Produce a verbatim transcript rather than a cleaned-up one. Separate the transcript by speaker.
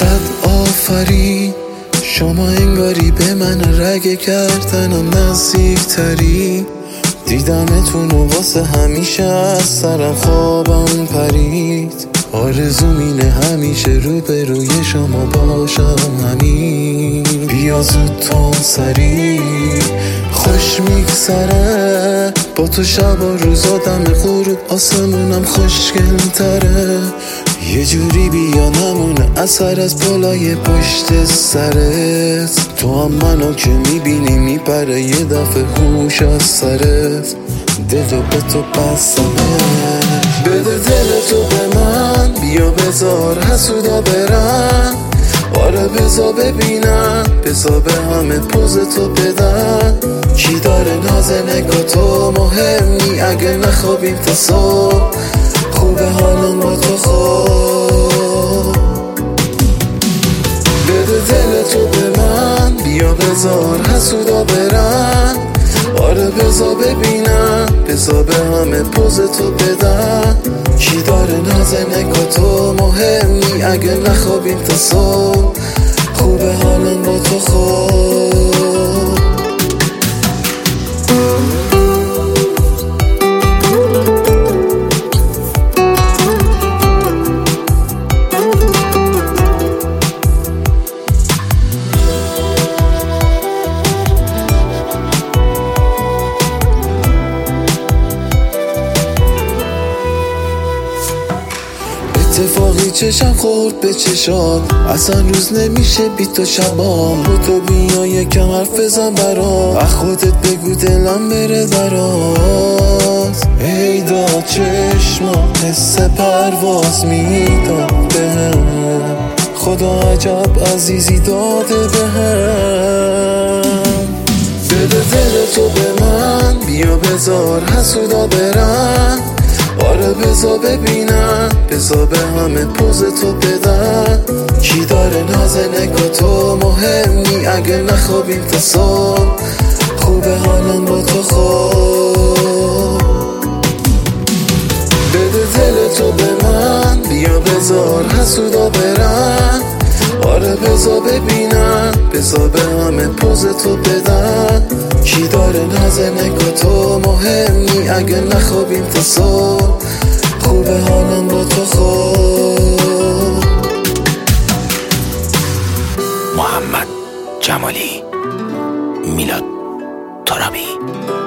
Speaker 1: صد آفرین، شما انگاری به من رگ کردنم نزدیک تری. دیدمتون و واسه همیشه از سرم خوابم پرید. آرزوم اینه همیشه روبروی شما باشم همین. بیا زود تام سری، خوش میگذره با تو شب و روزا دم غروب آسمونم خوشگل تره. یه جوری بیا نمونه اثر از بالای پشت سرت. تو هم منو که میبینی میپره یه دفعه هوش از سرت. دلو به تو بستمه، بده دلتو به من، بیا بذار حسودا برن. آره بذار ببینم، بذار به همه پوز تو بدن. کی داره ناز نگاه تو مهمی اگه نخوابیم تا صبح. خوبه حالم با تو خوب. بده دلتو به من، بیا بذار حسودا برن. آره بذار ببینم، بذار به همه پوز تو بدن. کی داره ناز نگاه تو مهمی اگه نخوابیم تا صبح. خوبه حالم با تو خوب. اتفاقی چشم خورد به چشات، اصلا روز نمیشه بی تو شبام. با تو بیا یکم حرف بزن برام، از خودت بگو دلم بره درات. ای دا چشما حس پرواز میداد بهم، خدا عجب عزیزی داده بهم. بده دلتو به من، بیا بذار حسودا برن. آره بذار ببینم، بذار به همه پوز تو بدن. کی داره ناز نگاه تو مهمی اگه نخوابیم تا صبح. خوبه حالم با تو خوب. بده دلتو به من، بیا بذار حسودا برن. آره بذار ببینم، بذار به همه پوز تو بدن. کی داره ناز نگاه تو مهمی اگه نخوابیم تا صبح. خوبه حالم با تو خوب.
Speaker 2: محمد جمالی، میلاد ترابی.